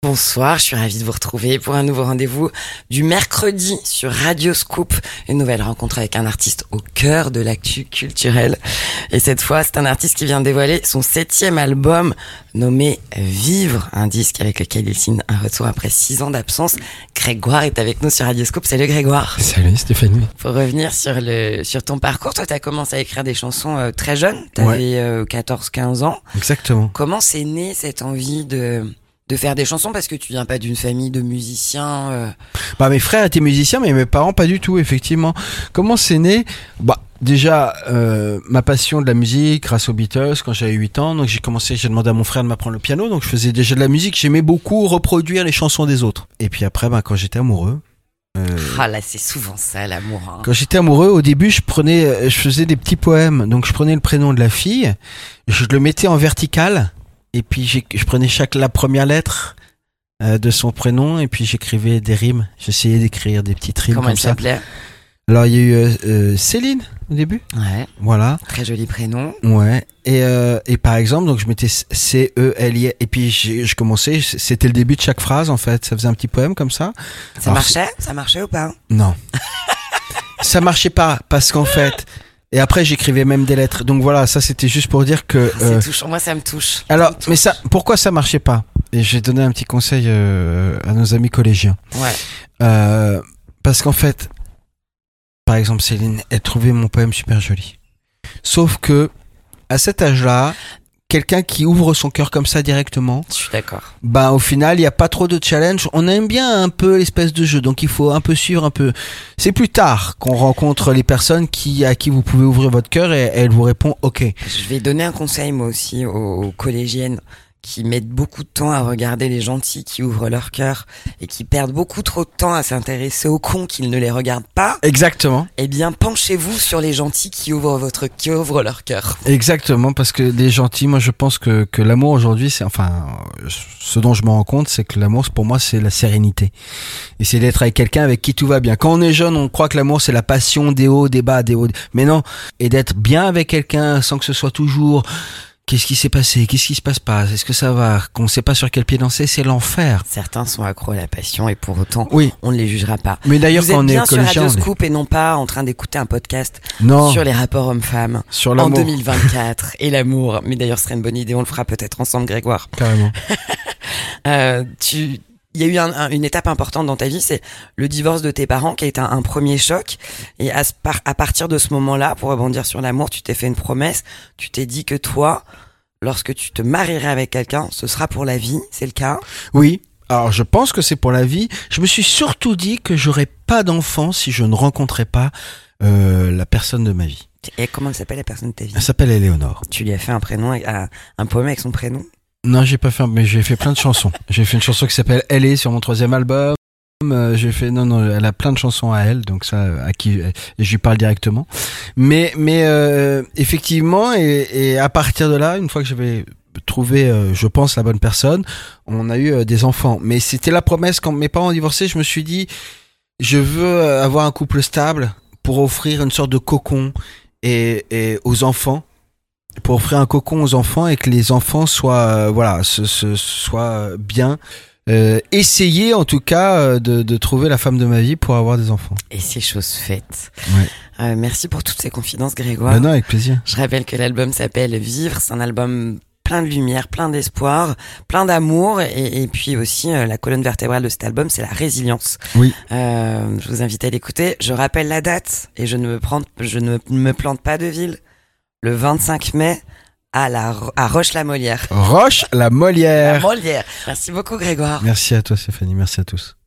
Bonsoir, je suis ravie de vous retrouver pour un nouveau rendez-vous du mercredi sur Radio Scoop. Une nouvelle rencontre avec un artiste au cœur de l'actu culturelle. Et cette fois, c'est un artiste qui vient de dévoiler son 7e album nommé Vivre, un disque avec lequel il signe un retour après 6 ans d'absence. Grégoire est avec nous sur Radio Scoop. Salut Grégoire. Salut Stéphanie. Pour revenir sur ton parcours, toi t'as commencé à écrire des chansons très jeune, t'avais 14-15 ans. Exactement. Comment c'est né cette envie de faire des chansons, parce que tu viens pas d'une famille de musiciens Mes frères étaient musiciens, mais mes parents pas du tout, effectivement. Comment c'est né ? Déjà, ma passion de la musique grâce aux Beatles quand j'avais 8 ans. Donc j'ai demandé à mon frère de m'apprendre le piano, donc je faisais déjà de la musique. J'aimais beaucoup reproduire les chansons des autres. Et puis après, quand j'étais amoureux... là c'est souvent ça, l'amour. Hein. Quand j'étais amoureux, au début, je faisais des petits poèmes. Donc je prenais le prénom de la fille, je le mettais en vertical. Et puis je prenais la première lettre de son prénom et puis j'écrivais des rimes. J'essayais d'écrire des petites rimes. Comment comme elle ça. s'appelait ? Alors il y a eu Céline au début. Ouais. Voilà. Très joli prénom. Ouais. Et par exemple, donc je mettais C-E-L-I et puis je commençais. C'était le début de chaque phrase en fait. Ça faisait un petit poème comme ça. Ça marchait ou pas ? Non. Ça marchait pas parce qu'en fait. Et après, j'écrivais même des lettres. Donc voilà, ça c'était juste pour dire que... C'est touchant, moi ça me touche. Alors, mais pourquoi ça marchait pas ? Et j'ai donné un petit conseil à nos amis collégiens. Ouais. Parce qu'en fait, par exemple, Céline, elle trouvait mon poème super joli. Sauf que, à cet âge-là, quelqu'un qui ouvre son cœur comme ça directement, je suis d'accord. Au final, il y a pas trop de challenge. On aime bien un peu l'espèce de jeu, donc il faut un peu suivre un peu. C'est plus tard qu'on rencontre les personnes à qui vous pouvez ouvrir votre cœur et elle vous répond OK. Je vais donner un conseil moi aussi aux collégiennes qui mettent beaucoup de temps à regarder les gentils qui ouvrent leur cœur et qui perdent beaucoup trop de temps à s'intéresser aux cons qui ne les regardent pas. Exactement. Eh bien, penchez-vous sur les gentils qui ouvrent leur cœur. Exactement, parce que les gentils, moi je pense que l'amour aujourd'hui, ce dont je me rends compte, c'est que l'amour pour moi c'est la sérénité. Et c'est d'être avec quelqu'un avec qui tout va bien. Quand on est jeune, on croit que l'amour c'est la passion, des hauts, des bas, mais non. Et d'être bien avec quelqu'un sans que ce soit toujours... Qu'est-ce qui s'est passé ? Qu'est-ce qui se passe pas ? Est-ce que ça va ? Qu'on ne sait pas sur quel pied danser, c'est l'enfer. Certains sont accros à la passion et pour autant, oui. On ne les jugera pas. Mais d'ailleurs, quand on est collégien, sur Radio Scoop et non pas en train d'écouter un podcast sur les rapports hommes-femmes sur l'amour. En 2024 et l'amour. Mais d'ailleurs, ce serait une bonne idée. On le fera peut-être ensemble, Grégoire. Carrément. Il y a eu une étape importante dans ta vie, c'est le divorce de tes parents qui a été un premier choc. Et à partir de ce moment-là, pour rebondir sur l'amour, tu t'es fait une promesse. Tu t'es dit que toi, lorsque tu te marierais avec quelqu'un, ce sera pour la vie. C'est le cas ? Oui. Alors, je pense que c'est pour la vie. Je me suis surtout dit que j'aurais pas d'enfant si je ne rencontrais pas la personne de ma vie. Et comment elle s'appelle, la personne de ta vie ? Elle s'appelle Éléonore. Tu lui as fait un poème avec son prénom ? Non, j'ai pas fait, mais j'ai fait plein de chansons. J'ai fait une chanson qui s'appelle Elle est sur mon 3e album. Elle a plein de chansons à elle, donc ça, et je lui parle directement. Mais effectivement, et à partir de là, une fois que j'avais trouvé, je pense, la bonne personne, on a eu des enfants. Mais c'était la promesse, quand mes parents ont divorcé, je me suis dit, je veux avoir un couple stable pour offrir une sorte de cocon et aux enfants. Pour offrir un cocon aux enfants et que les enfants soient soient bien. Essayer en tout cas de trouver la femme de ma vie pour avoir des enfants. Et c'est chose faite. Ouais. Merci pour toutes ces confidences, Grégoire. Non, avec plaisir. Je rappelle que l'album s'appelle Vivre. C'est un album plein de lumière, plein d'espoir, plein d'amour et puis aussi la colonne vertébrale de cet album, c'est la résilience. Oui. Je vous invite à l'écouter. Je rappelle la date et je ne me plante pas de ville. Le 25 mai à Roche-la-Molière. Roche-la-Molière. La Molière. Merci beaucoup, Grégoire. Merci à toi, Stéphanie. Merci à tous.